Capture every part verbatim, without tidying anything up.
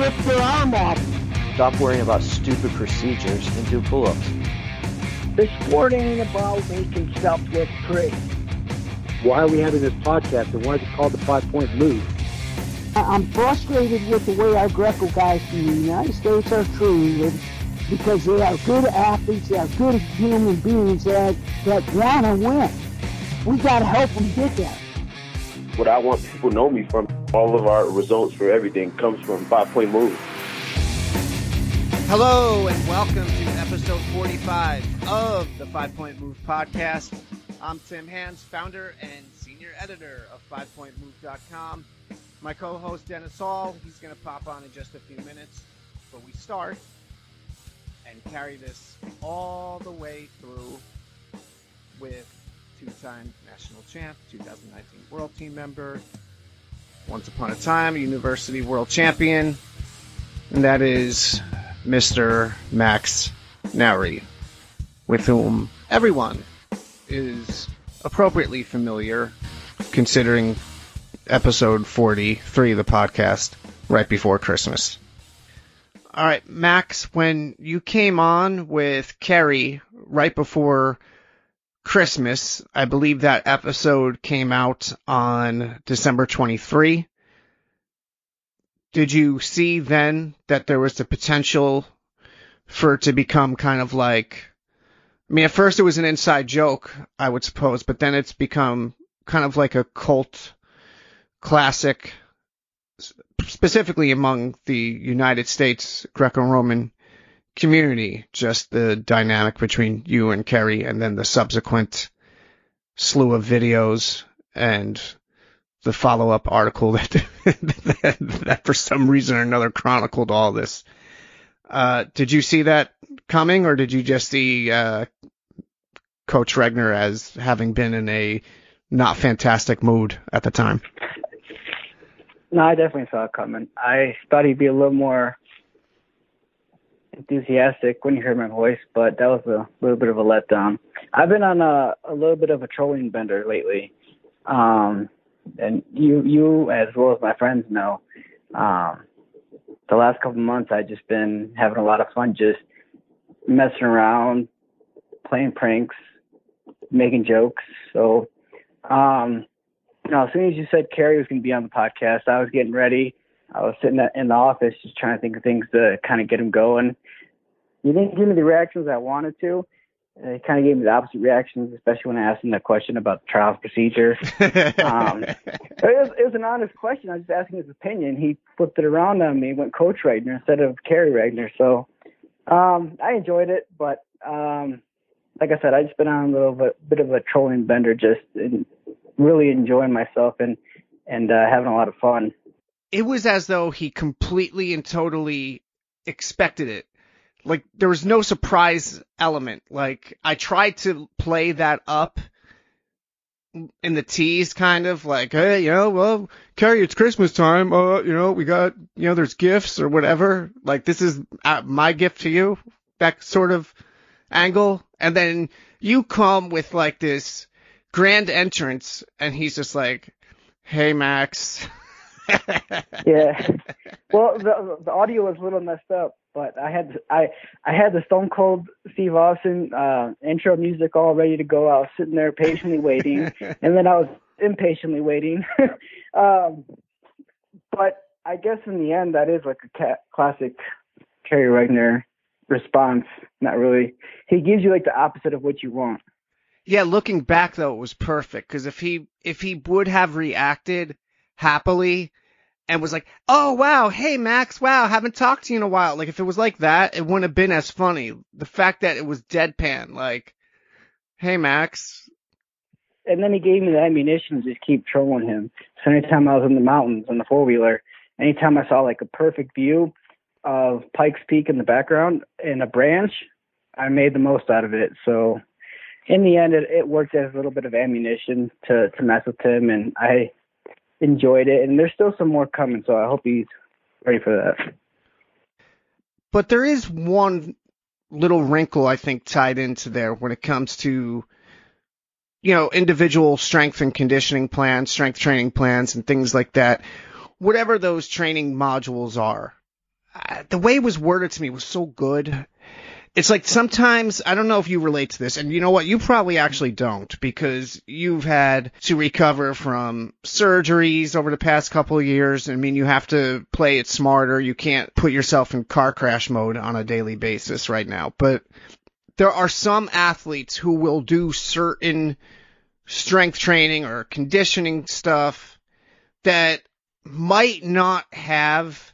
rip their arm off. Stop worrying about stupid procedures and do pull-ups. The sport ain't about making stuff look pretty. Why are we having this podcast, and why is it called the five-point move? I'm frustrated with the way our Greco guys in the United States are treated, because they are good athletes, they are good human beings that, that want to win. We got to help them get there. What I want people to know me from, all of our results for everything comes from five-point move. Hello and welcome to episode forty-five of the Five Point Move podcast. I'm Tim Hans, founder and senior editor of five point move dot com. My co-host Dennis Hall, he's going to pop on in just a few minutes, but we start and carry this all the way through with two-time national champ, two thousand nineteen world team member, once upon a time university world champion, and that is Mister Max Nouri, with whom everyone is appropriately familiar, considering episode forty-three of the podcast, right before Christmas. All right, Max, when you came on with Kerry right before Christmas, I believe that episode came out on December twenty-third. Did you see then that there was the potential for it to become kind of like, I mean, at first it was an inside joke, I would suppose, but then it's become kind of like a cult classic, specifically among the United States Greco-Roman community, just the dynamic between you and Kerry, and then the subsequent slew of videos and the follow-up article that, that, that for some reason or another chronicled all this. Uh, did you see that coming, or did you just see uh, Coach Regner as having been in a not fantastic mood at the time? No, I definitely saw it coming. I thought he'd be a little more enthusiastic when you heard my voice, but that was a little bit of a letdown. I've been on a, a little bit of a trolling bender lately. Um, and you, you as well as my friends know, um, the last couple of months I've just been having a lot of fun just messing around, playing pranks, making jokes. So, um, you know, as soon as you said Kerry was going to be on the podcast, I was getting ready. I was sitting in the office just trying to think of things to kind of get him going. You didn't give me the reactions I wanted to. It kind of gave me the opposite reactions, especially when I asked him that question about the trials procedure. um, it, was, it was an honest question. I was just asking his opinion. He flipped it around on me, went Coach Regner instead of Kerry Regner. So um, I enjoyed it, but um, like I said, I just been on a little bit, bit of a trolling bender, just in, really enjoying myself and and uh, having a lot of fun. It was as though he completely and totally expected it. Like, there was no surprise element. Like, I tried to play that up in the tease, kind of, like, hey, you know, well, Kerry, it's Christmas time, uh, you know, we got, you know, there's gifts or whatever. Like, this is uh, my gift to you, that sort of angle. And then you come with, like, this grand entrance, and he's just like, hey, Max. Yeah. Well, the, the audio was a little messed up, but I had I I had the Stone Cold Steve Austin uh, intro music all ready to go. I was sitting there patiently waiting, and then I was impatiently waiting. um, but I guess in the end, that is like a ca- classic Kerry Regner response. Not really. He gives you like the opposite of what you want. Yeah, looking back though, it was perfect, because if he if he would have reacted happily and was like, oh wow, hey Max, wow, haven't talked to you in a while, like if it was like that, it wouldn't have been as funny. The fact that it was deadpan, like, hey Max. And then he gave me the ammunition to just keep trolling him. So anytime I was in the mountains on the four wheeler, anytime I saw like a perfect view of Pikes Peak in the background and a branch, I made the most out of it. So in the end, it, it worked as a little bit of ammunition to, to mess with him, and I enjoyed it. And there's still some more coming, so I hope he's ready for that. But there is one little wrinkle, I think, tied into there when it comes to, you know, individual strength and conditioning plans, strength training plans, and things like that. Whatever those training modules are, uh, the way it was worded to me was so good. It's like sometimes, I don't know if you relate to this, and you know what, you probably actually don't, because you've had to recover from surgeries over the past couple of years. I mean, you have to play it smarter. You can't put yourself in car crash mode on a daily basis right now. But there are some athletes who will do certain strength training or conditioning stuff that might not have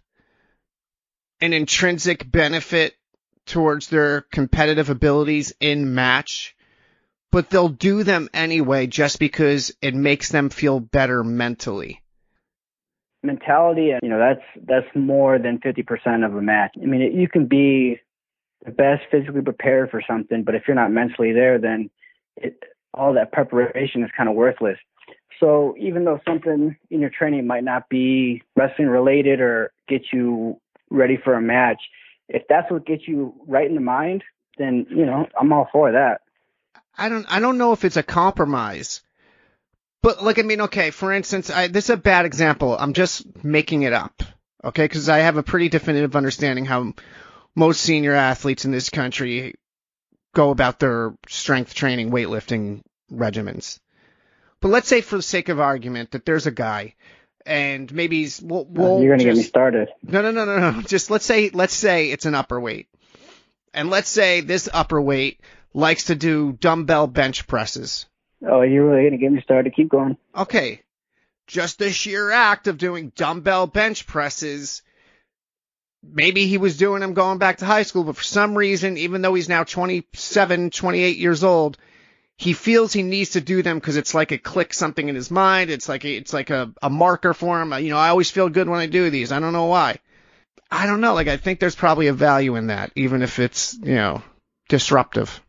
an intrinsic benefit towards their competitive abilities in match, but they'll do them anyway just because it makes them feel better mentally. Mentality, you know, that's that's more than fifty percent of a match. I mean, you can be the best physically prepared for something, but if you're not mentally there, then it, all that preparation is kind of worthless. So even though something in your training might not be wrestling related or get you ready for a match, if that's what gets you right in the mind, then, you know, I'm all for that. I don't, I don't know if it's a compromise, but like, I mean, okay, for instance, I, this is a bad example. I'm just making it up, okay? Because I have a pretty definitive understanding how most senior athletes in this country go about their strength training, weightlifting regimens. But let's say, for the sake of argument, that there's a guy, and maybe he's, we'll, we'll You're going to just, get me started. No, no, no, no, no. Just let's say, let's say it's an upper weight. And let's say this upper weight likes to do dumbbell bench presses. Oh, you're really going to get me started. Keep going. Okay. Just the sheer act of doing dumbbell bench presses, maybe he was doing them going back to high school, but for some reason, even though he's now twenty-seven, twenty-eight years old, he feels he needs to do them because it's like it clicks something in his mind. It's like a, it's like a, a marker for him. You know, I always feel good when I do these. I don't know why. I don't know. Like, I think there's probably a value in that, even if it's, you know, disruptive.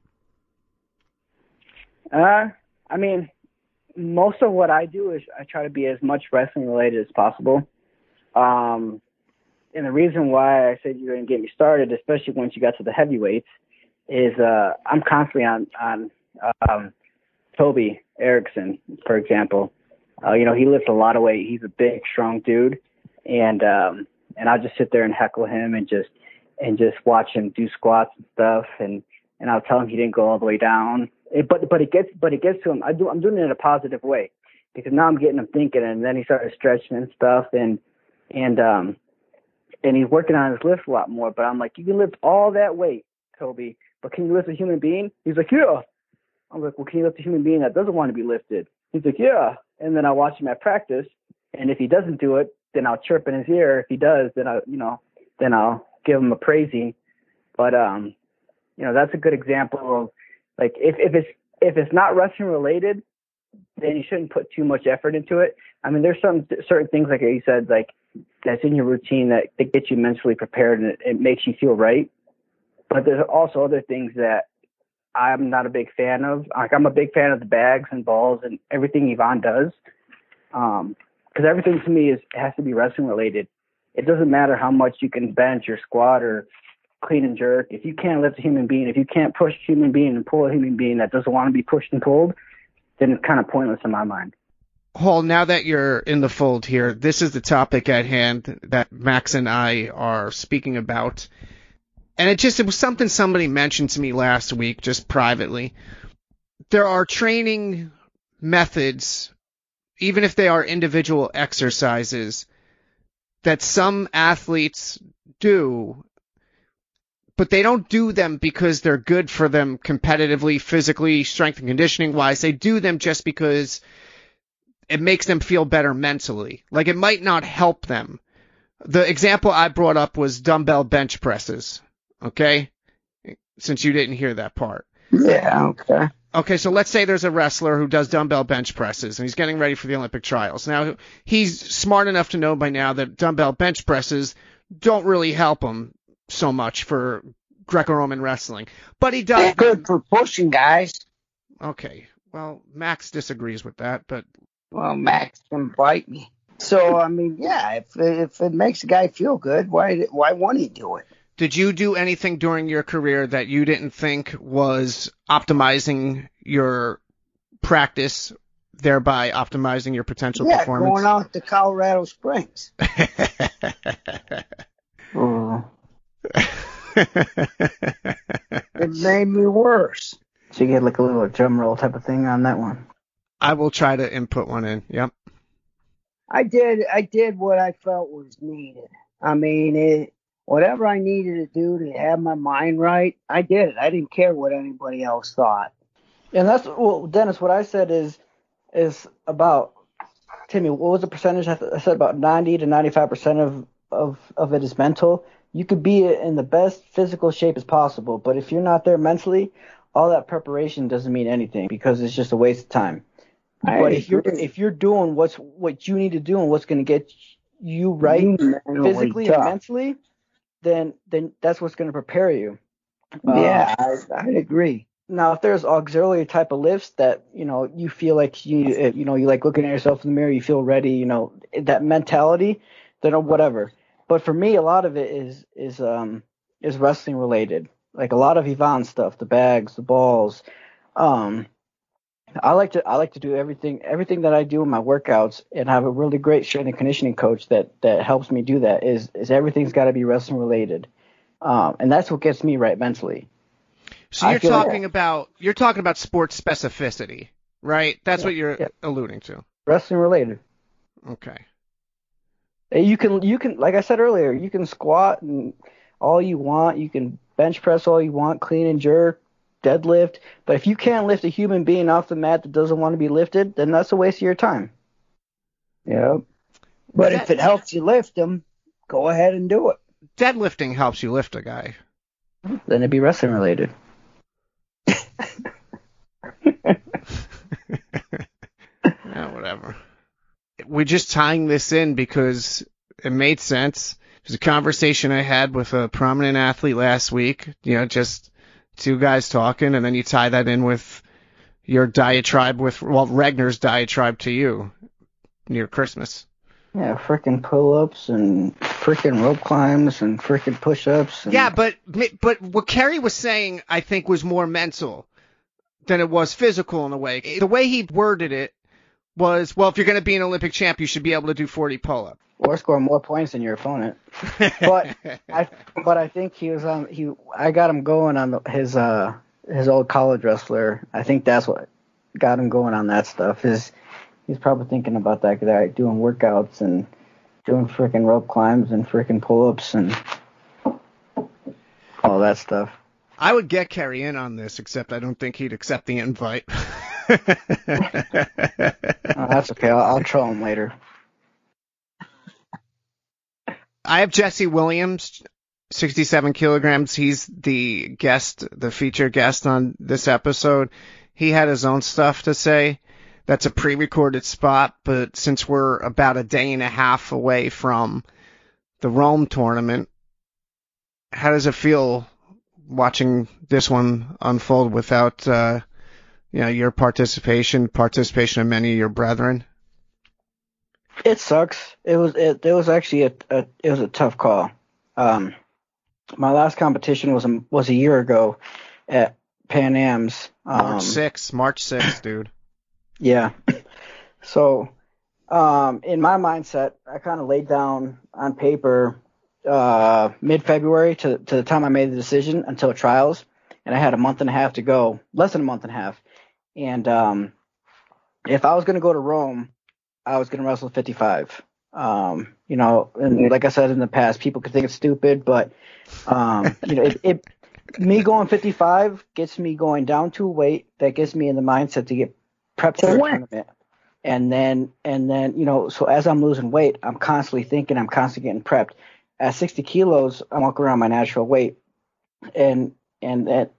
Uh, I mean, most of what I do is I try to be as much wrestling related as possible. Um, and the reason why I said you're going to get me started, especially once you got to the heavyweights, is uh, I'm constantly on, on um, Toby Erickson, for example. Uh, you know, he lifts a lot of weight. He's a big, strong dude. And, um, and I'll just sit there and heckle him and just, and just watch him do squats and stuff. And, and I'll tell him he didn't go all the way down. It, but, but it gets, but it gets to him. I do, I'm doing it in a positive way because now I'm getting him thinking, and then he started stretching and stuff. And, and, um, and he's working on his lift a lot more, but I'm like, you can lift all that weight, Toby, but can you lift a human being? He's like, yeah. I'm like, well, can you lift a human being that doesn't want to be lifted? He's like, yeah. And then I watch him at practice, and if he doesn't do it, then I'll chirp in his ear. If he does, then I, you know, then I'll give him a praising. But um, you know, that's a good example of like if if it's if it's not wrestling related, then you shouldn't put too much effort into it. I mean, there's some certain things like you said, like that's in your routine that, that get you mentally prepared and it, it makes you feel right. But there's also other things that I'm not a big fan of. Like I'm a big fan of the bags and balls and everything Yvonne does. Um, because everything to me is has to be wrestling related. It doesn't matter how much you can bench or squat or clean and jerk. If you can't lift a human being, if you can't push a human being and pull a human being that doesn't want to be pushed and pulled, then it's kind of pointless in my mind. Hall, now that you're in the fold here, this is the topic at hand that Max and I are speaking about. And it just, it was something somebody mentioned to me last week, just privately. There are training methods, even if they are individual exercises, that some athletes do, but they don't do them because they're good for them competitively, physically, strength and conditioning wise. They do them just because it makes them feel better mentally. Like it might not help them. The example I brought up was dumbbell bench presses. Okay? Since you didn't hear that part. Yeah, okay. Okay, so let's say there's a wrestler who does dumbbell bench presses, and he's getting ready for the Olympic trials. Now, he's smart enough to know by now that dumbbell bench presses don't really help him so much for Greco-Roman wrestling. But he does... They're good for pushing guys. Okay, well, Max disagrees with that, but... Well, Max can bite me. So, I mean, yeah, if, if it makes a guy feel good, why why won't he do it? Did you do anything during your career that you didn't think was optimizing your practice, thereby optimizing your potential yeah, performance? Yeah, going out to Colorado Springs. Oh, It made me worse. So you get like a little drum roll type of thing on that one. I will try to input one in. Yep. I did. I did what I felt was needed. I mean, it, whatever I needed to do to have my mind right, I did it. I didn't care what anybody else thought. And that's well, Dennis. What I said is is about Timmy. What was the percentage? I, th- I said about ninety to ninety-five percent of of of it is mental. You could be in the best physical shape as possible, but if you're not there mentally, all that preparation doesn't mean anything because it's just a waste of time. I but if you're agree. if you're doing what's what you need to do and what's going to get you right You mentally physically tough. and mentally, then then that's what's going to prepare you. Yeah, Uh, I, I'd agree. Now, if there's auxiliary type of lifts that you know you feel like you you know you like looking at yourself in the mirror, you feel ready, you know that mentality, then whatever. But for me, a lot of it is is um is wrestling related. Like a lot of Yvonne stuff, the bags, the balls. Um, I like to I like to do everything everything that I do in my workouts, and I have a really great strength and conditioning coach that that helps me do that. Is is everything's got to be wrestling related, um, and that's what gets me right mentally. So I you're feel like- talking about you're talking about sports specificity, right? That's Yeah, what you're yeah. alluding to. Wrestling related. Okay. You can you can like I said earlier, you can squat and all you want, you can bench press all you want, clean and jerk, deadlift, but if you can't lift a human being off the mat that doesn't want to be lifted, then that's a waste of your time. Yeah. But That- if it helps you lift them, go ahead and do it. Deadlifting helps you lift a guy. Then it'd be wrestling related. Yeah, whatever. We're just tying this in because it made sense. It was a conversation I had with a prominent athlete last week. You know, just two guys talking, and then you tie that in with your diatribe with, well, Regnar's diatribe to you near Christmas. Yeah, freaking pull-ups and freaking rope climbs and freaking push-ups. And... Yeah, but but what Kerry was saying, I think, was more mental than it was physical in a way. The way he worded it was, well, if you're going to be an Olympic champ, you should be able to do forty pull-ups. Or score more points than your opponent. But I but I think he was on he I got him going on the, his uh his old college wrestler. I think that's what got him going on that stuff. Is he's probably thinking about that guy doing workouts and doing freaking rope climbs and freaking pull-ups and all that stuff. I would get Kerry in on this, except I don't think he'd accept the invite. Oh, that's okay. I'll, I'll troll him later. I have Jesse Williams, sixty-seven kilograms. He's the guest, the feature guest on this episode. He had his own stuff to say. That's a pre-recorded spot, but since we're about a day and a half away from the Rome tournament, how does it feel watching this one unfold without, uh, you know, your participation, participation of many of your brethren? It sucks. It was it, it was actually a, a it was a tough call. Um, my last competition was a, was a year ago at Pan Am's. Um, March sixth, March sixth, dude. Yeah. So, um, in my mindset, I kind of laid down on paper uh, mid-February to to the time I made the decision until trials, and I had a month and a half to go, less than a month and a half. And um, if I was going to go to Rome, I was going to wrestle fifty-five. Um, you know, and like I said in the past, people could think it's stupid, but um, you know, it, it me going fifty-five gets me going down to a weight that gets me in the mindset to get prepped for a tournament. And then, and then, you know, so as I'm losing weight, I'm constantly thinking, I'm constantly getting prepped. At sixty kilos, I walk around my natural weight, and and that,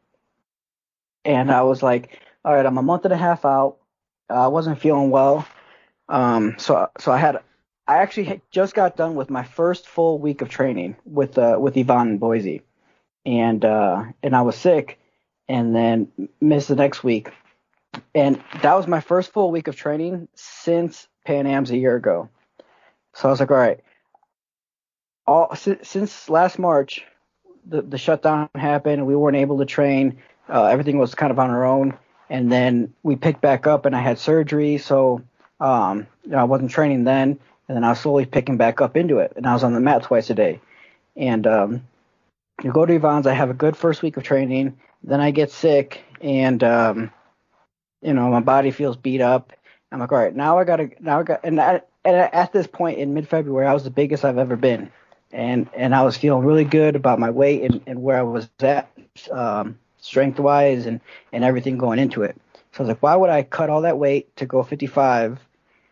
and I was like, all right, I'm a month and a half out. I wasn't feeling well. Um, so, so I had, I actually had just got done with my first full week of training with, uh, with Yvonne in Boise, and, uh, and I was sick and then missed the next week. And that was my first full week of training since Pan Am's a year ago. So I was like, all right, all since, since last March, the, the shutdown happened and we weren't able to train. Uh, everything was kind of on our own. And then we picked back up and I had surgery. So, Um, you know, I wasn't training then, and then I was slowly picking back up into it, and I was on the mat twice a day. And um, you go to Yvonne's. I have a good first week of training. Then I get sick, and um, you know, my body feels beat up. I'm like, all right, now I gotta, now I got, and, I, and at this point in mid-February, I was the biggest I've ever been, and and I was feeling really good about my weight and, and where I was at, um, strength-wise, and and everything going into it. So I was like, why would I cut all that weight to go fifty-five?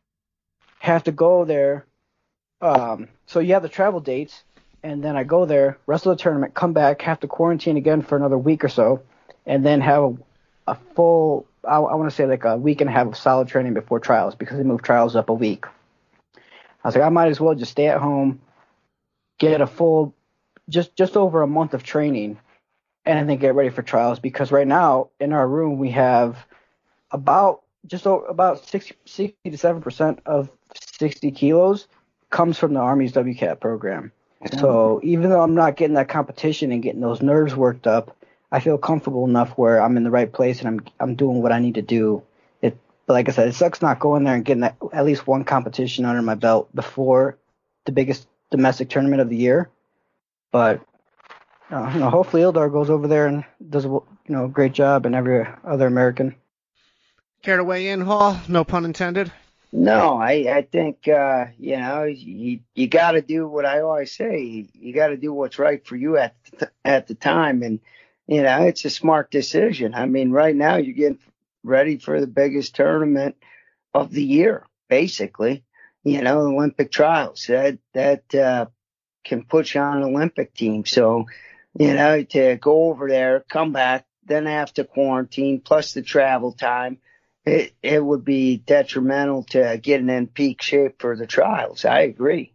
Have to go there. Um, so you have the travel dates, and then I go there, wrestle the tournament, come back, have to quarantine again for another week or so, and then have a, a full. I, I want to say like a week and a half of solid training before trials because they moved trials up a week. I was like, I might as well just stay at home, get a full, just just over a month of training, and then get ready for trials because right now in our room we have about just over, about sixty, sixty to seven percent of sixty kilos comes from the Army's W CAT program. So even though I'm not getting that competition and getting those nerves worked up, I feel comfortable enough where I'm in the right place and I'm I'm doing what I need to do. It, but like I said, it sucks not going there and getting that, at least one competition under my belt before the biggest domestic tournament of the year. But uh, you know, hopefully Ildar goes over there and does a you know great job, and every other American. Care to weigh in, Hall? No pun intended. No, I, I think, uh, you know, you, you got to do what I always say. You, you got to do what's right for you at the, at the time. And, you know, it's a smart decision. I mean, right now you're getting ready for the biggest tournament of the year, basically, you know, Olympic trials that, that, uh, can put you on an Olympic team. So, you know, to go over there, come back, then have to quarantine plus the travel time. It, it would be detrimental to getting in peak shape for the trials. I agree.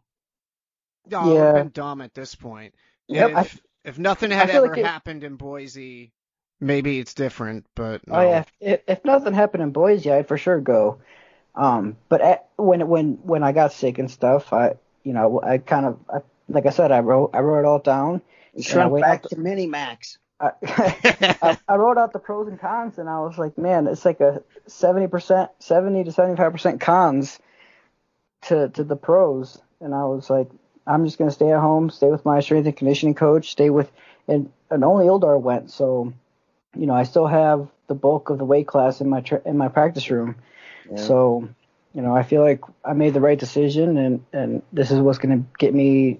Oh, Yeah. I've been dumb at this point. Yep. If, I- if nothing had I feel ever like it- happened in Boise, maybe it's different, but no. Oh yeah, if, if nothing happened in Boise, I'd for sure go. Um, but at, when when when I got sick and stuff, I you know I kind of I, like I said, I wrote I wrote it all down. You I shrunk went back out to Minimax. I, I, I wrote out the pros and cons, and I was like, man, it's like a seventy percent, seventy to seventy-five percent cons to to the pros. And I was like, I'm just gonna stay at home, stay with my strength and conditioning coach, stay with, and and only Ildar went, so you know I still have the bulk of the weight class in my tra- in my practice room. Yeah. So you know I feel like I made the right decision, and and this is what's gonna get me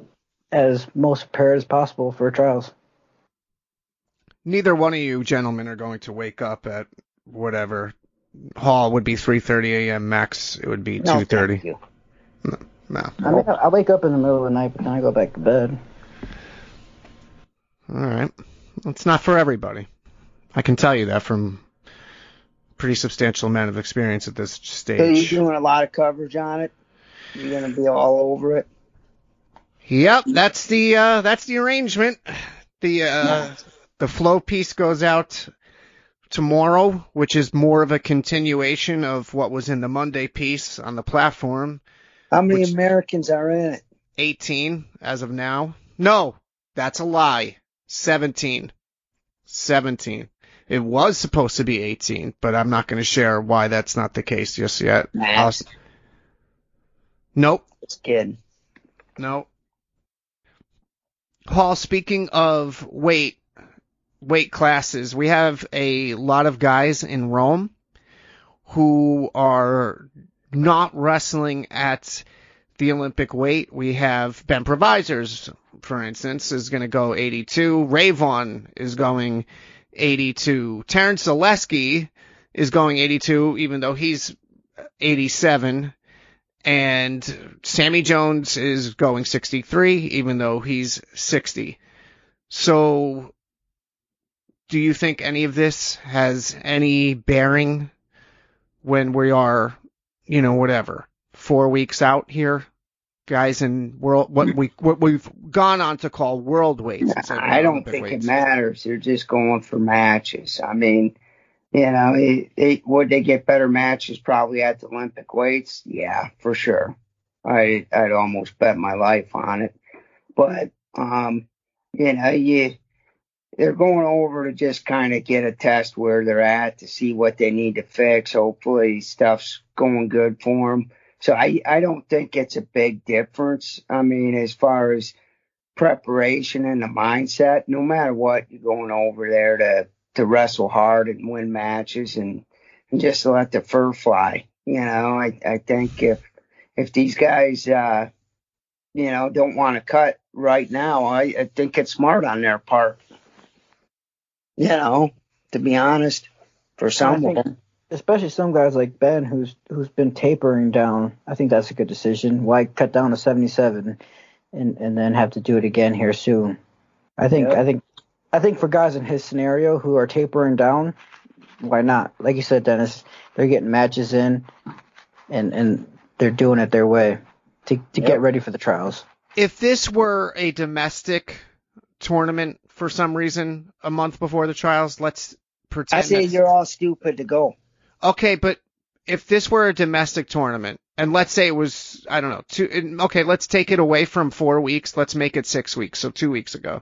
as most prepared as possible for trials. Neither one of you gentlemen are going to wake up at whatever. Hall would be three thirty a.m. Max, it would be No, two thirty. thank you. No. I mean, I wake up in the middle of the night, but then I go back to bed. All right. It's not for everybody. I can tell you that from pretty substantial amount of experience at this So you're stage. doing a lot of coverage on it? You're going to be all over it? Yep, that's the uh, that's the arrangement. The uh, the flow piece goes out tomorrow, which is more of a continuation of what was in the Monday piece on the platform. How many Which- Americans are in it? eighteen as of now. No, that's a lie. seventeen. seventeen. It was supposed to be eighteen, but I'm not going to share why that's not the case just yet. I'll Max. s- Nope. Just kidding. No. Paul, speaking of weight, weight classes, we have a lot of guys in Rome who are not wrestling at the Olympic weight. We have Ben Provisors, for instance, is going to go eighty-two. Rayvon is going eighty-two. Terrence Zaleski is going eighty-two, even though he's eighty-seven. And Sammy Jones is going sixty-three, even though he's sixty. So, do you think any of this has any bearing when we are, you know, whatever, four weeks out here, guys, in world what we what we've gone on to call world weights? instead of I don't Olympic think weights? it matters. They're just going for matches. I mean, you know, it, it, would they get better matches probably at the Olympic weights? Yeah, for sure. I, I'd almost bet my life on it. But, um, you know, you, they're going over to just kind of get a test where they're at to see what they need to fix. Hopefully stuff's going good for them. So I, I don't think it's a big difference. I mean, as far as preparation and the mindset. No matter what, you're going over there to to wrestle hard and win matches and, and just to let the fur fly. You know, I I think if if these guys uh, you know don't want to cut right now, I, I think it's smart on their part. You know, to be honest, for some of them. Especially some guys like Ben, who's who's been tapering down. I think that's a good decision. Why cut down to seventy-seven, and, and then have to do it again here soon? I think Yep. I think I think for guys in his scenario who are tapering down, why not? Like you said, Dennis, they're getting matches in, and and they're doing it their way to to Yep. get ready for the trials. If this were a domestic tournament for some reason a month before the trials, let's pretend. I say that's- you're all stupid to go. Okay, but if this were a domestic tournament, and let's say it was, I don't know, two, okay, let's take it away from four weeks. Let's make it six weeks, so two weeks ago.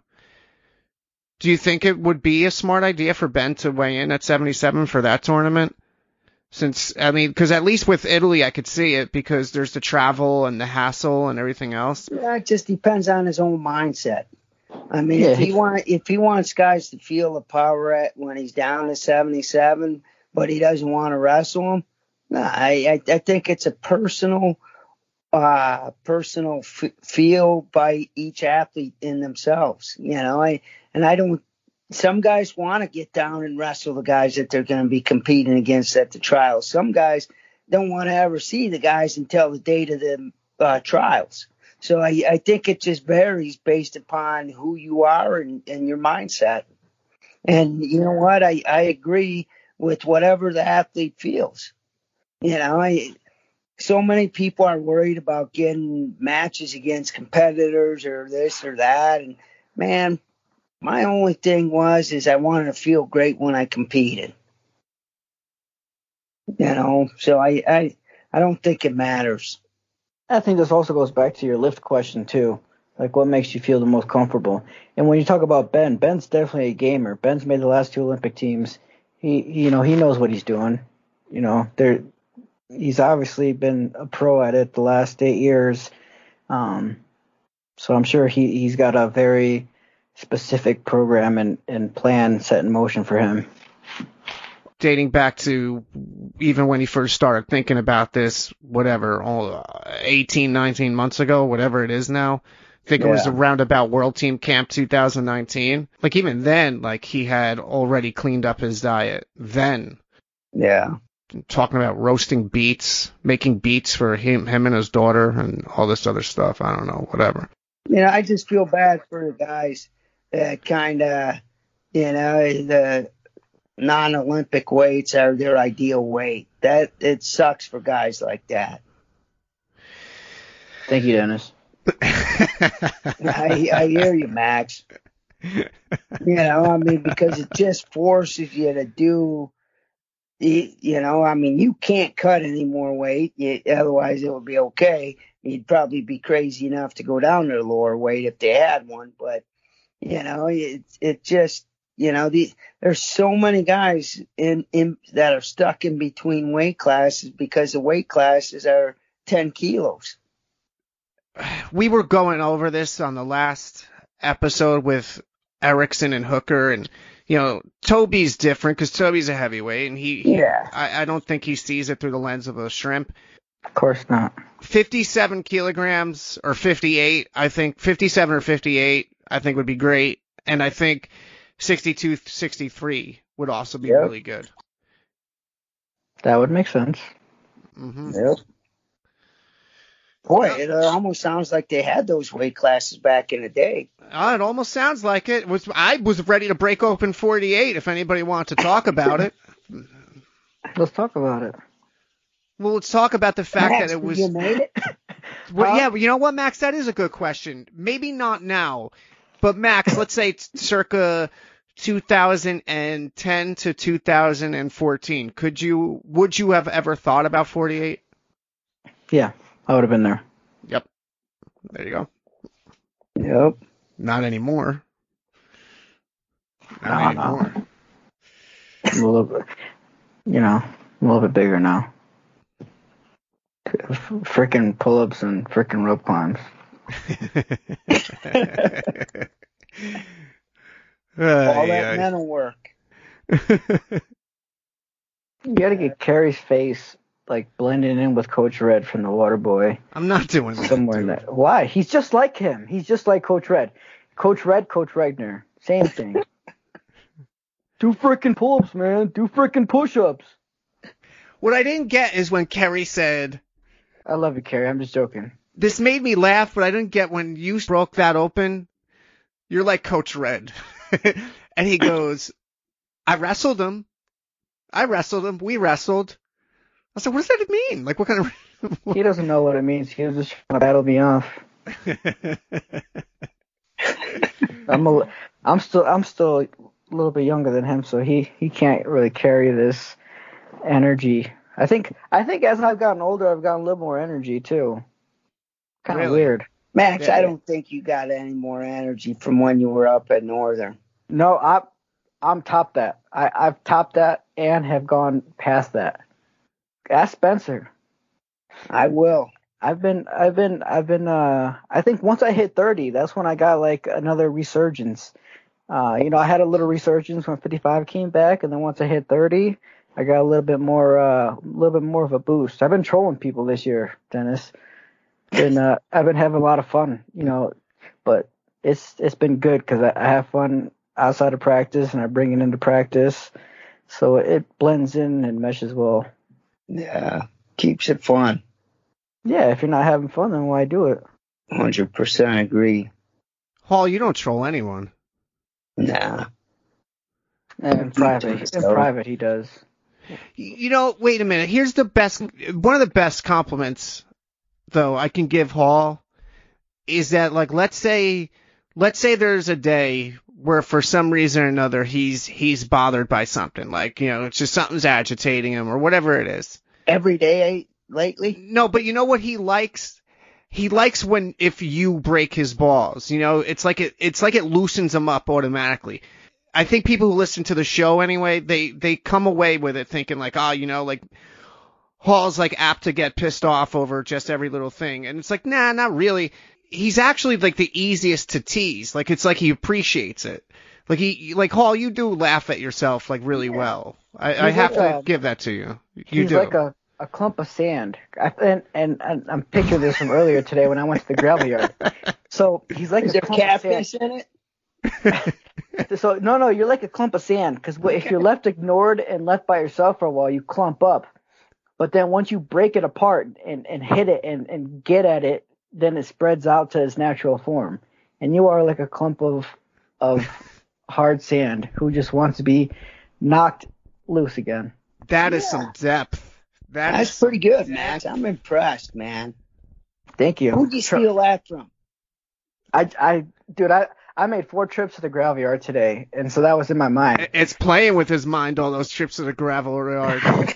Do you think it would be a smart idea for Ben to weigh in at seventy-seven for that tournament? Since, I mean, because at least with Italy I could see it because there's the travel and the hassle and everything else. Yeah, it just depends on his own mindset. I mean, Yeah, if he he- want if he wants guys to feel the power at when he's down to seventy-seven, but he doesn't want to wrestle him, no, I, I I think it's a personal uh personal f- feel by each athlete in themselves. You know, I and I don't. Some guys want to get down and wrestle the guys that they're going to be competing against at the trials. Some guys don't want to ever see the guys until the date of the uh, trials. So I, I think it just varies based upon who you are and, and your mindset. And you know what? I, I agree with whatever the athlete feels. You know, I, so many people are worried about getting matches against competitors or this or that. And man, my only thing was is I wanted to feel great when I competed. You know, so I, I, I don't think it matters. I think this also goes back to your lift question too. Like, what makes you feel the most comfortable? And when you talk about Ben, Ben's definitely a gamer. Ben's made the last two Olympic teams. He, you know, he knows what he's doing. You know, there, he's obviously been a pro at it the last eight years. Um, so I'm sure he, he's got a very specific program and, and plan set in motion for him. Dating back to even when he first started thinking about this, whatever, all, eighteen, nineteen months ago, whatever it is now. I think it was Yeah. around about World Team Camp two thousand nineteen. Like even then, like he had already cleaned up his diet. Then Yeah. talking about roasting beets, making beets for him, him and his daughter, and all this other stuff. I don't know, whatever. You know, I just feel bad for the guys that kind of, you know, the non-Olympic weights are their ideal weight. That it sucks for guys like that. Thank you, Dennis. I, I hear you, Max. You know, I mean, because it just forces you to do, you, you know, I mean, you can't cut any more weight. You, otherwise, it would be okay. You'd probably be crazy enough to go down to the lower weight if they had one. But, you know, it, it just, you know, the, there's so many guys in, in that are stuck in between weight classes because the weight classes are ten kilos. We were going over this on the last episode with Erickson and Hooker, and you know Toby's different because Toby's a heavyweight, and he, Yeah. I, I don't think he sees it through the lens of a shrimp. Of course not. fifty-seven kilograms or fifty-eight, I think fifty-seven or fifty-eight, I think would be great, and I think sixty-two, sixty-three would also be Yep. really good. That would make sense. hmm Yep. Boy, it uh, almost sounds like they had those weight classes back in the day. Uh, it almost sounds like it. it was I was ready to break open forty-eight if anybody wanted to talk about it. Let's talk about it. Well, let's talk about the fact Max, that it was. you made it? Well, Huh? yeah, but you know what, Max? That is a good question. Maybe not now, but Max, let's say it's circa two thousand ten to two thousand fourteen. Could you, would you have ever thought about forty-eight? Yeah, I would have been there. Yep. There you go. Yep. Not anymore. Not No, no. anymore. A little bit, you know, a little bit bigger now. Freaking pull-ups and freaking rope climbs. All that mental work. You got to get Kerry's face like blending in with Coach Red from the Waterboy. I'm not doing that. Somewhere in that. Why? He's just like him. He's just like Coach Red. Coach Red, Coach Regner. Same thing. Do frickin' pull-ups, man. Do frickin' push-ups. What I didn't get is when Kerry said, I love you, Kerry. I'm just joking. This made me laugh, but I didn't get when you broke that open. You're like Coach Red. And he goes, I wrestled him. I wrestled him. We wrestled. I said, what does that mean? Like, what kind of... He doesn't know what it means. He was just trying to battle me off. I'm a, I'm still, I'm still a little bit younger than him, so he, he can't really carry this energy. I think, I think as I've gotten older, I've gotten a little more energy too. Kind of Really? weird. Max, Yeah. I don't think you got any more energy from when you were up at Northern. No, I, I'm top that. I, I've topped that and have gone past that. Ask Spencer. I will. I've been, I've been, I've been, uh, I think once I hit thirty, that's when I got like another resurgence. Uh, you know, I had a little resurgence when fifty-five came back, and then once I hit thirty, I got a little bit more, uh, a little bit more of a boost. I've been trolling people this year, Dennis. Been, uh, I've been having a lot of fun, you know, but it's, it's been good because I, I have fun outside of practice and I bring it into practice. So it blends in and meshes well. Yeah. Keeps it fun. Yeah, if you're not having fun, then why do it? one hundred percent agree. Hall, you don't troll anyone. Nah. And in private, in So- private he does. You know, wait a minute. Here's the best, one of the best compliments, though, I can give Hall is that, like, let's say, let's say there's a day where for some reason or another he's, he's bothered by something. Like, you know, it's just something's agitating him or whatever it is. Every day lately? No, but you know what he likes? He likes when, if you break his balls, you know, it's like it, it's like it loosens him up automatically. I think people who listen to the show anyway, they, they come away with it thinking like, oh, you know, like Hall's like apt to get pissed off over just every little thing. And it's like, nah, not really. He's actually like the easiest to tease. Like, it's like he appreciates it. Like he, like Hall, you do laugh at yourself like really well. I, I have like to a- give that to you. You He's do. like a, a clump of sand. I, and, and, and I'm picturing this from earlier today when I went to the gravel yard. So he's like Is a there clump of sand. catfish in it? So no, no, you're like a clump of sand because if you're left ignored and left by yourself for a while, you clump up. But then once you break it apart and, and hit it and, and get at it, then it spreads out to its natural form. And you are like a clump of of hard sand who just wants to be knocked loose again. That is Yeah. some depth. That That's is pretty good, some Max. depth. I'm impressed, man. Thank you. Who'd you Tr- steal that from? I, I, dude, I, I made four trips to the gravel yard today, and so that was in my mind. It's playing with his mind, all those trips to the gravel yard.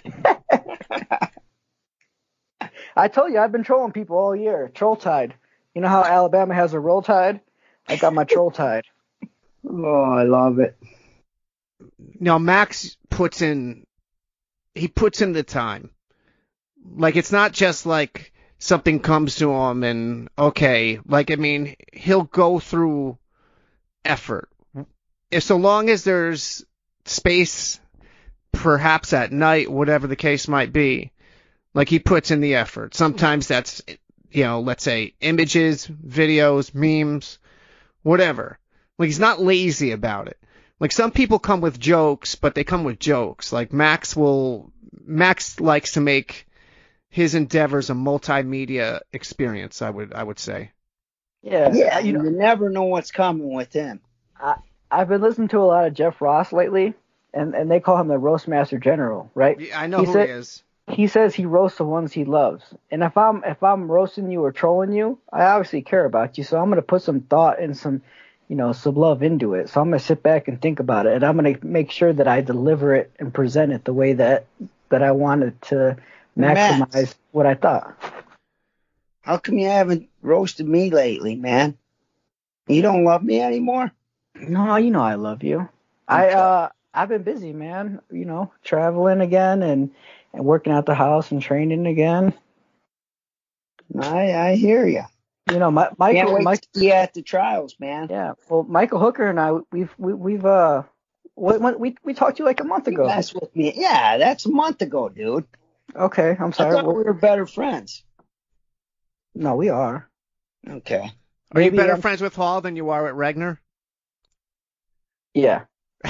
I told you I've been trolling people all year. Troll Tide. You know how Alabama has a Roll Tide? I got my Troll Tide. Oh, I love it. Now, Max puts in, he puts in the time. Like, it's not just like something comes to him and, okay, like, I mean, he'll go through effort. If so long as there's space, perhaps at night, whatever the case might be, like, he puts in the effort. Sometimes that's, you know, let's say images, videos, memes, whatever. Like, he's not lazy about it. Like, some people come with jokes, but they come with jokes. Like, Max will, Max likes to make his endeavors a multimedia experience, I would, I would say. Yeah, Yeah, you you, know, never know what's coming with him. I've been listening to a lot of Jeff Ross lately, and, and they call him the Roast Master General, right? Yeah, I know He who said- he is. He says he roasts the ones he loves. And if I'm if I'm roasting you or trolling you, I obviously care about you. So I'm gonna put some thought and some, you know, some love into it. So I'm gonna sit back and think about it, and I'm gonna make sure that I deliver it and present it the way that that I wanted to maximize Max. what I thought. How come you haven't roasted me lately, man? You don't love me anymore? No, you know I love you. I Okay. uh I've been busy, man. You know, traveling again and and working out the house and training again. I I hear you. You know, my, Can't Michael, wait Mike, to see you at the trials, man. yeah. Well, Michael Hooker and I, we've we, we've uh, what, what, we we talked to you like a month You ago. mess with me. Yeah, that's a month ago, dude. Okay, I'm I sorry. thought Well, we were better friends. no, we are. Okay. Are you Maybe, better um, friends with Hall than you are at Regner? Yeah.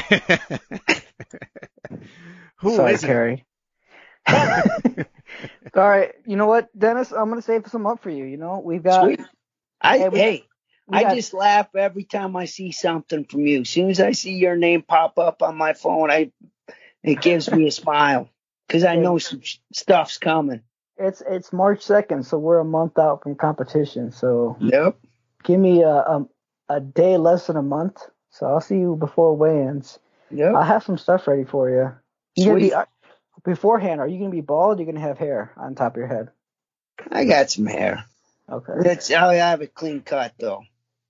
Who Sorry, is it? Carrie. All right, you know what, Dennis? I'm gonna save some up for you. You know, we've got. Sweet. I Hey, we- hey, we I got- just laugh every time I see something from you. As soon as I see your name pop up on my phone, I it gives me a smile because I know some sh- stuff's coming. It's it's March second, so we're a month out from competition. So Yep. give me a a, a day less than a month. So I'll see you before weigh-ins. Yep. I'll have some stuff ready for you. You gonna be Sweet. uh, beforehand? Are you gonna be bald? Or are you gonna have hair on top of your head? I got some hair. Okay. It's I have a clean cut though.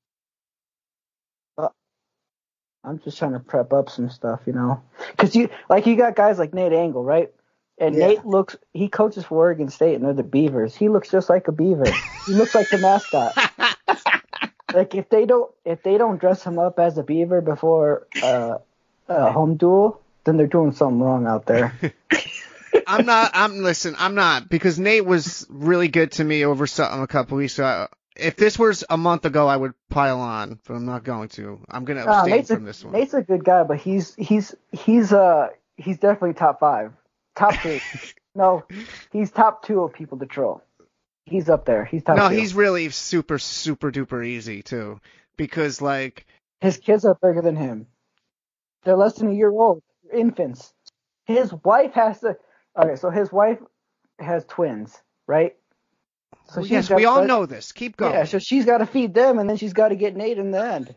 I'm just trying to prep up some stuff, you know, because you like you got guys like Nate Angle, right? And Yeah. Nate looks, he coaches for Oregon State, and they're the Beavers. He looks just like a beaver. He looks like the mascot. Like if they don't, if they don't dress him up as a beaver before uh, a home duel, then they're doing something wrong out there. I'm not. I'm listen. I'm not because Nate was really good to me over something a couple weeks ago. If this was a month ago, I would pile on, but I'm not going to. I'm going to No, abstain Nate's a, from this one. Nate's a good guy, but he's he's he's uh he's definitely top five, top three. No, he's top two of people to troll. He's up there. He's top no, two. he's really super, super duper easy too, because like His kids are bigger than him. They're less than a year old. They're infants. His wife has to. Okay, so his wife has twins, right? So well, she's yes, got- we all know this. Keep going. Yeah, so she's got to feed them, and then she's got to get Nate in the end.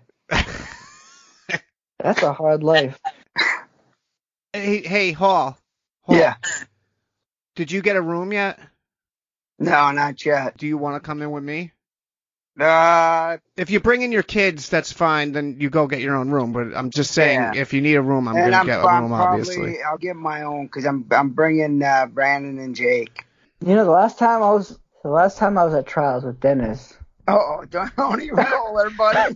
That's a hard life. hey, hey, Hall. Hall. Yeah. Did you get a room yet? No, not yet. Do you want to come in with me? Uh, If you bring in your kids, that's fine. Then you go get your own room. But I'm just saying, Yeah. if you need a room, I'm and gonna I'm, get a I'm room, probably obviously. I'll get my own because I'm I'm bringing uh, Brandon and Jake. You know, the last time I was the last time I was at trials with Dennis, Oh, don't, don't even roll there, buddy.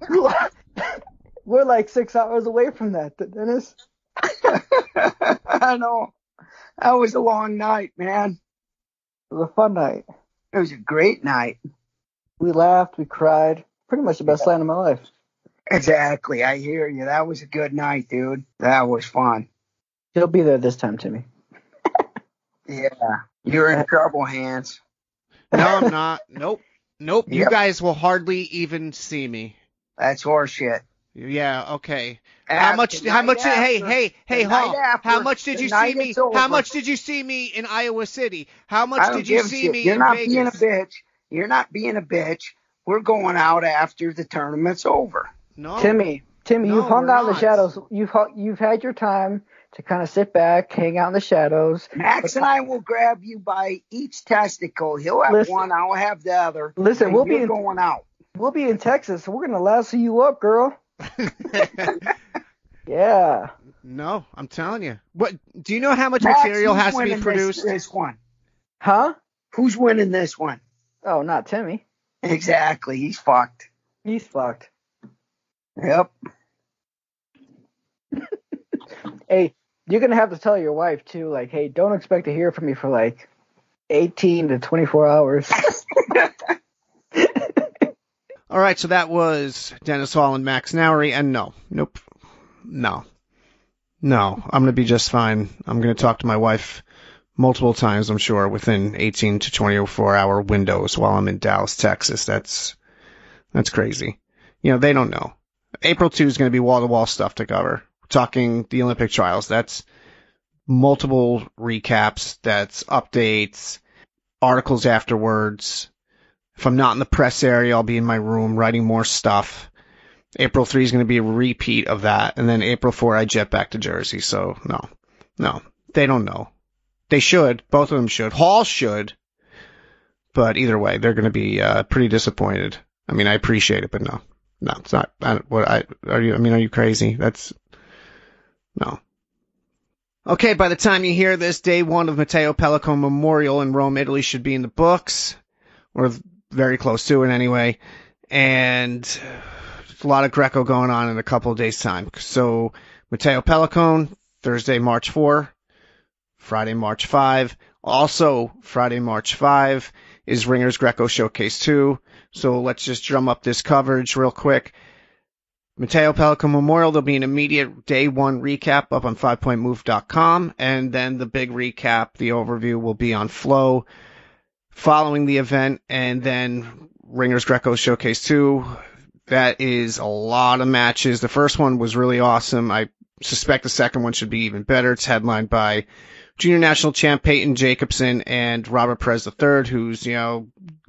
we're like six hours away from that, Dennis. I know. That was a long night, man. It was a fun night. It was a great night. We laughed, we cried. Pretty much the best night of my life. Exactly. I hear you. That was a good night, dude. That was fun. You'll be there this time, Timmy. Yeah. You're in trouble, Hans. No, I'm not. Nope. Nope. You Yep. guys will hardly even see me. That's horseshit. Yeah. Okay. After- How much? the How night much? hey, after- hey, hey, the night Hall. after- How much did the you see night me? it's over. How much did you see me in Iowa City? How much I don't did you give a see shit. me You're in not Vegas? being a bitch. You're not being a bitch. We're going out after the tournament's over. No. Timmy, Timmy, No, you've hung we're out in the not. shadows. You've hu- you've had your time to kind of sit back, hang out in the shadows. Max and I will grab you by each testicle. He'll have Listen- one, I'll have the other. Listen, and we'll be you're in- going out. We'll be in Texas, so we're gonna lasso you up, girl. Yeah. No, I'm telling you. What? Do you know how much Max, material who's has to be winning this- produced? This one. Huh? Who's winning this one? Oh, not Timmy. Exactly. He's fucked. He's fucked. Yep. Hey, you're gonna have to tell your wife too. Like, hey, don't expect to hear from me for like eighteen to twenty-four hours. All right, so that was Dennis Hall and Max Nowery, and no, nope, no, no, I'm gonna be just fine. I'm gonna talk to my wife multiple times, I'm sure, within eighteen to twenty-four hour windows while I'm in Dallas, Texas. That's that's crazy. You know, they don't know. April second is gonna be wall to wall stuff to cover. We're talking the Olympic trials. That's multiple recaps. That's updates, articles afterwards. If I'm not in the press area, I'll be in my room writing more stuff. April third is going to be a repeat of that. And then April fourth, I jet back to Jersey. So, no. No. They don't know. They should. Both of them should. Hall should. But either way, they're going to be uh, pretty disappointed. I mean, I appreciate it, but no. No, it's not. I, what I are you? I mean, are you crazy? That's... No. Okay, by the time you hear this, day one of Matteo Pellico Memorial in Rome, Italy should be in the books. Or very close to it anyway. And a lot of Greco going on in a couple of days' time. So Matteo Pellicone, Thursday, March fourth, Friday, March fifth. Also, Friday, March fifth is Ringer's Greco Showcase two. So let's just drum up this coverage real quick. Matteo Pellicone Memorial, there'll be an immediate day one recap up on five point move dot com, and then the big recap, the overview, will be on Flow following the event, and then Ringer's Greco Showcase two. That is a lot of matches. The first one was really awesome. I suspect the second one should be even better. It's headlined by junior national champ Peyton Jacobson and Robert Perez the third, who's, you know,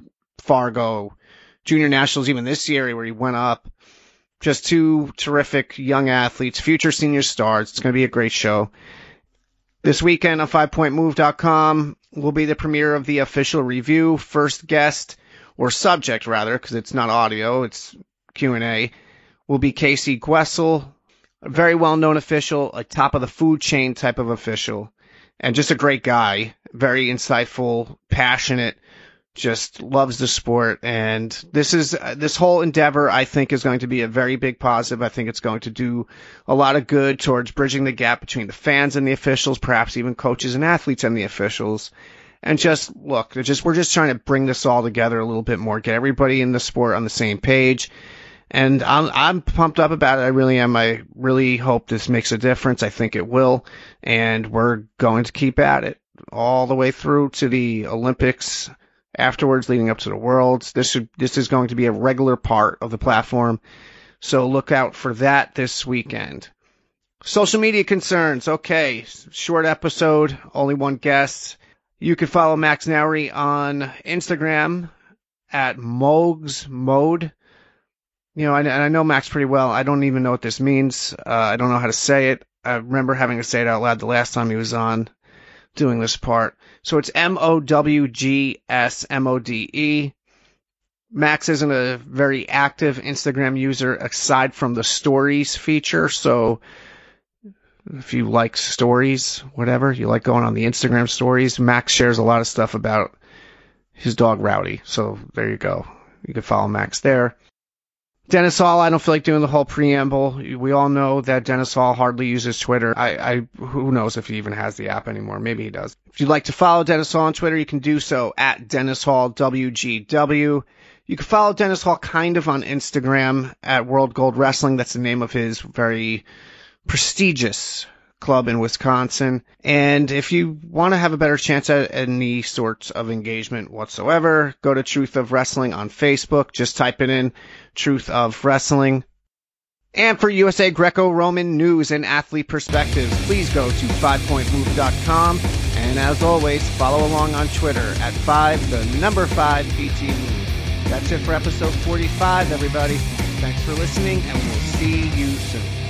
Fargo junior nationals even this year where he went up. Just two terrific young athletes, future senior stars. It's going to be a great show. This weekend on five point move dot com will be the premiere of the official review. First guest, or subject rather, because it's not audio, it's Q and A, will be Casey Gwessel, a very well-known official, a top-of-the-food chain type of official, and just a great guy, very insightful, passionate, just loves the sport. And this is uh, this whole endeavor, I think, is going to be a very big positive. I think it's going to do a lot of good towards bridging the gap between the fans and the officials, perhaps even coaches and athletes and the officials. And just look, just we're just trying to bring this all together a little bit more, get everybody in the sport on the same page. And I'm I'm pumped up about it. I really am. I really hope this makes a difference. I think it will. And we're going to keep at it all the way through to the Olympics, afterwards leading up to the Worlds. This should this is going to be a regular part of the platform. So look out for that this weekend. Social media concerns. Okay, short episode, only one guest. You can follow Max Nowry on Instagram at Mogs Mode. You know, I, I know Max pretty well. I don't even know what this means. Uh, I don't know how to say it. I remember having to say it out loud the last time he was on doing this part. So it's M O W G S M O D E. Max isn't a very active Instagram user aside from the stories feature. So if you like stories, whatever, you like going on the Instagram stories, Max shares a lot of stuff about his dog Rowdy. So there you go. You can follow Max there. Dennis Hall, I don't feel like doing the whole preamble. We all know that Dennis Hall hardly uses Twitter. I, I who knows if he even has the app anymore. Maybe he does. If you'd like to follow Dennis Hall on Twitter, you can do so at Dennis Hall W G W. You can follow Dennis Hall kind of on Instagram at World Gold Wrestling. That's the name of his very prestigious club in Wisconsin. And if you want to have a better chance at any sorts of engagement whatsoever, go to Truth of Wrestling on Facebook. Just type it in, Truth of Wrestling. And for U S A Greco-Roman news and athlete perspectives, please go to five point move dot com. And as always, follow along on Twitter at five, the number five B T Move. That's it for episode forty-five, everybody. Thanks for listening, and we'll see you soon.